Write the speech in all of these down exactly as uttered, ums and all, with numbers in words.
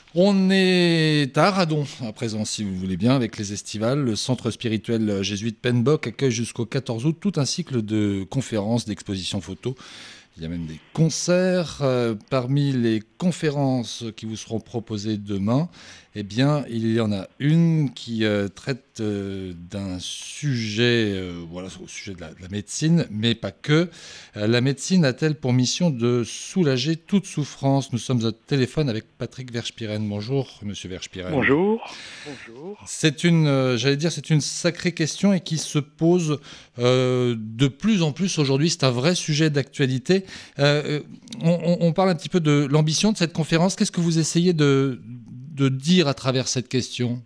On est à Aradon à présent, si vous voulez bien, avec les estivales. Le centre spirituel jésuite Penbock accueille jusqu'au quatorze août tout un cycle de conférences, d'expositions photos. Il y a même des concerts. Euh, parmi les conférences qui vous seront proposées demain, eh bien, il y en a une qui euh, traite euh, d'un sujet, euh, voilà, au sujet de la, de la médecine, mais pas que. Euh, la médecine a-t-elle pour mission de soulager toute souffrance? Nous sommes au téléphone avec Patrick Verspieren. Bonjour, Monsieur Verspieren. Bonjour. Bonjour. C'est une, euh, j'allais dire, c'est une sacrée question et qui se pose euh, de plus en plus aujourd'hui. C'est un vrai sujet d'actualité. Euh, on, on parle un petit peu de l'ambition de cette conférence. Qu'est-ce que vous essayez de, de dire à travers cette question?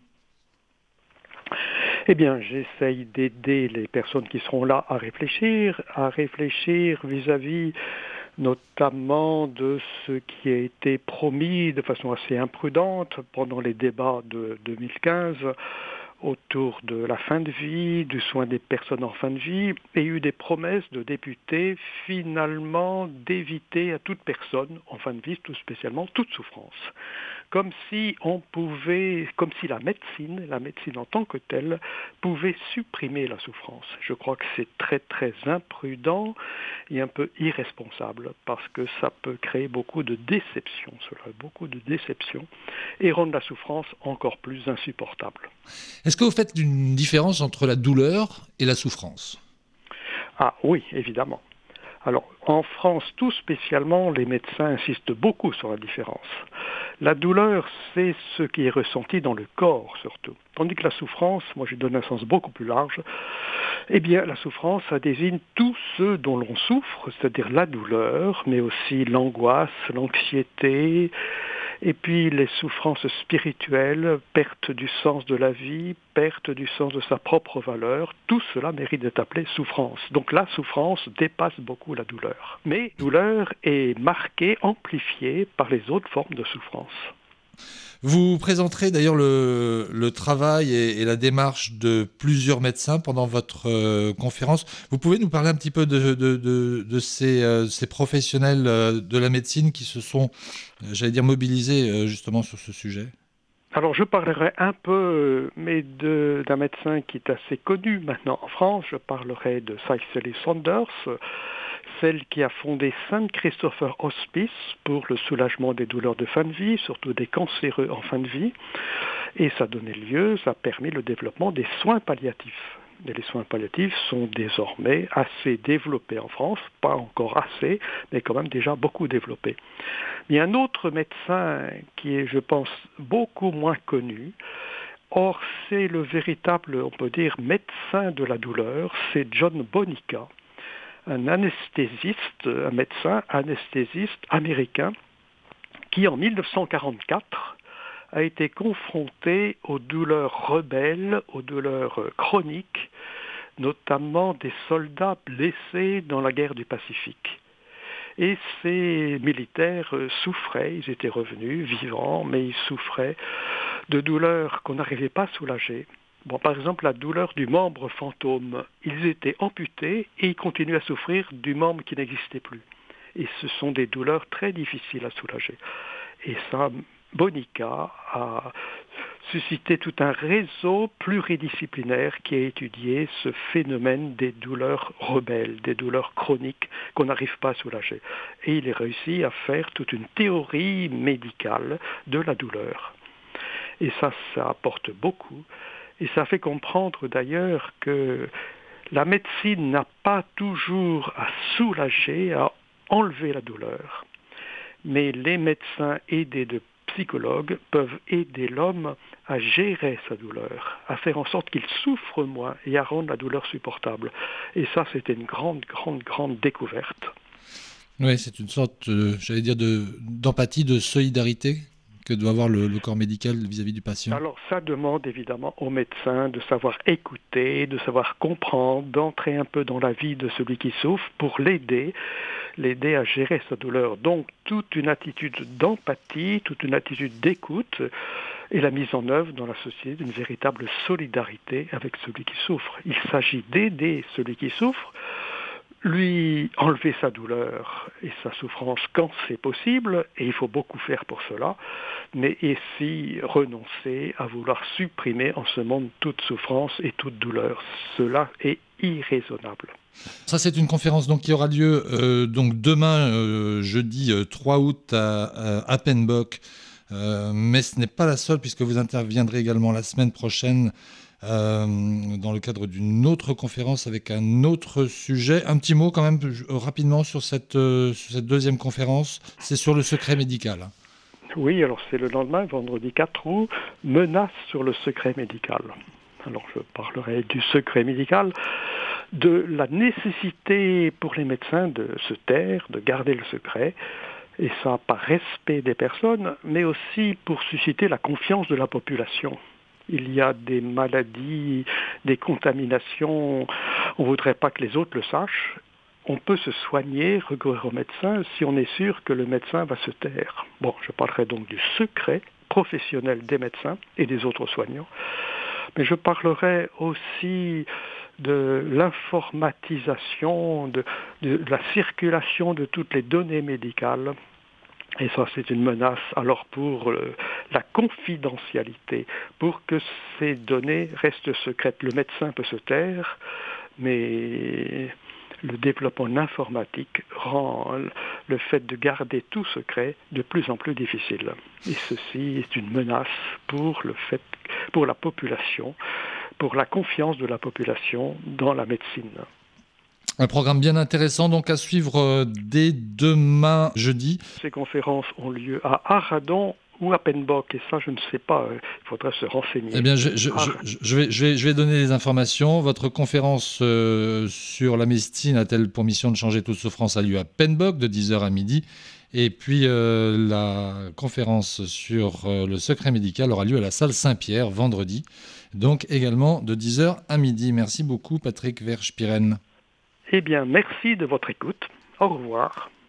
Eh bien, j'essaye d'aider les personnes qui seront là à réfléchir, à réfléchir vis-à-vis notamment de ce qui a été promis de façon assez imprudente pendant les débats de deux mille quinze autour de la fin de vie, du soin des personnes en fin de vie, et eu des promesses de députés finalement d'éviter à toute personne en fin de vie, tout spécialement, toute souffrance. Comme si on pouvait, comme si la médecine, la médecine en tant que telle, pouvait supprimer la souffrance. Je crois que c'est très très imprudent et un peu irresponsable parce que ça peut créer beaucoup de déception, cela, beaucoup de déception, et rendre la souffrance encore plus insupportable. Est-ce que vous faites une différence entre la douleur et la souffrance? Ah oui, évidemment. Alors, en France, tout spécialement, les médecins insistent beaucoup sur la différence. La douleur, c'est ce qui est ressenti dans le corps, surtout. Tandis que la souffrance, moi je donne un sens beaucoup plus large, eh bien, la souffrance, ça désigne tout ce dont l'on souffre, c'est-à-dire la douleur, mais aussi l'angoisse, l'anxiété, et puis les souffrances spirituelles, perte du sens de la vie, perte du sens de sa propre valeur, tout cela mérite d'être appelé souffrance. Donc la souffrance dépasse beaucoup la douleur. Mais la douleur est marquée, amplifiée par les autres formes de souffrance. Vous présenterez d'ailleurs le, le travail et, et la démarche de plusieurs médecins pendant votre euh, conférence. Vous pouvez nous parler un petit peu de, de, de, de ces, euh, ces professionnels euh, de la médecine qui se sont, euh, j'allais dire, mobilisés euh, justement sur ce sujet? Alors je parlerai un peu, mais de- d'un médecin qui est assez connu maintenant en France. Je parlerai de Cicely Saunders, celle qui a fondé Saint Christopher Hospice pour le soulagement des douleurs de fin de vie, surtout des cancéreux en fin de vie. Et ça a donné lieu, ça a permis le développement des soins palliatifs. Et les soins palliatifs sont désormais assez développés en France, pas encore assez, mais quand même déjà beaucoup développés. Il y a un autre médecin qui est, je pense, beaucoup moins connu. Or, c'est le véritable, on peut dire, médecin de la douleur, c'est John Bonica, un anesthésiste, un médecin anesthésiste américain qui, en mille neuf cent quarante-quatre, a été confronté aux douleurs rebelles, aux douleurs chroniques, notamment des soldats blessés dans la guerre du Pacifique. Et ces militaires souffraient, ils étaient revenus vivants, mais ils souffraient de douleurs qu'on n'arrivait pas à soulager. Bon, par exemple, la douleur du membre fantôme. Ils étaient amputés et ils continuaient à souffrir du membre qui n'existait plus. Et ce sont des douleurs très difficiles à soulager. Et ça, Bonica a suscité tout un réseau pluridisciplinaire qui a étudié ce phénomène des douleurs rebelles, des douleurs chroniques qu'on n'arrive pas à soulager. Et il a réussi à faire toute une théorie médicale de la douleur. Et ça, ça apporte beaucoup. Et ça fait comprendre d'ailleurs que la médecine n'a pas toujours à soulager, à enlever la douleur. Mais les médecins aidés de psychologues peuvent aider l'homme à gérer sa douleur, à faire en sorte qu'il souffre moins et à rendre la douleur supportable. Et ça, c'était une grande, grande, grande découverte. Oui, c'est une sorte, euh, j'allais dire, de, d'empathie, de solidarité que doit avoir le, le corps médical vis-à-vis du patient. Alors ça demande évidemment au médecin de savoir écouter, de savoir comprendre, d'entrer un peu dans la vie de celui qui souffre pour l'aider, l'aider à gérer sa douleur. Donc toute une attitude d'empathie, toute une attitude d'écoute et la mise en œuvre dans la société d'une véritable solidarité avec celui qui souffre. Il s'agit d'aider celui qui souffre. lui enlever sa douleur et sa souffrance quand c'est possible, et il faut beaucoup faire pour cela, mais ici renoncer à vouloir supprimer en ce monde toute souffrance et toute douleur. Cela est irraisonnable. Ça, c'est une conférence donc, qui aura lieu euh, donc demain, euh, jeudi euh, trois août, à, à Appenbock. Euh, mais ce n'est pas la seule, puisque vous interviendrez également la semaine prochaine euh, dans le cadre d'une autre conférence avec un autre sujet. Un petit mot quand même rapidement sur cette, euh, sur cette deuxième conférence. C'est sur le secret médical. Oui, alors c'est le lendemain, vendredi quatre août, menace sur le secret médical. Alors je parlerai du secret médical, de la nécessité pour les médecins de se taire, de garder le secret, et ça par respect des personnes, mais aussi pour susciter la confiance de la population. Il y a des maladies, des contaminations, on ne voudrait pas que les autres le sachent. On peut se soigner, recourir au médecin, si on est sûr que le médecin va se taire. Bon, je parlerai donc du secret professionnel des médecins et des autres soignants, mais je parlerai aussi de l'informatisation, de, de, de la circulation de toutes les données médicales. Et ça, c'est une menace alors pour euh, la confidentialité, pour que ces données restent secrètes. Le médecin peut se taire, mais le développement de l'informatique rend le fait de garder tout secret de plus en plus difficile. Et ceci est une menace pour le fait, pour la population, pour la confiance de la population dans la médecine. Un programme bien intéressant donc à suivre dès demain jeudi. Ces conférences ont lieu à Arradon ou à Appenbock, et ça je ne sais pas, il faudrait se renseigner. Eh bien, je, je, je, je, vais, je, vais, je vais donner les informations. Votre conférence euh, sur la médecine a-t-elle pour mission de changer toute souffrance a lieu à Appenbock de dix heures à midi. Et puis euh, la conférence sur euh, le secret médical aura lieu à la salle Saint-Pierre vendredi, donc également de dix heures à midi. Merci beaucoup Patrick Verspieren. Eh bien, merci de votre écoute. Au revoir.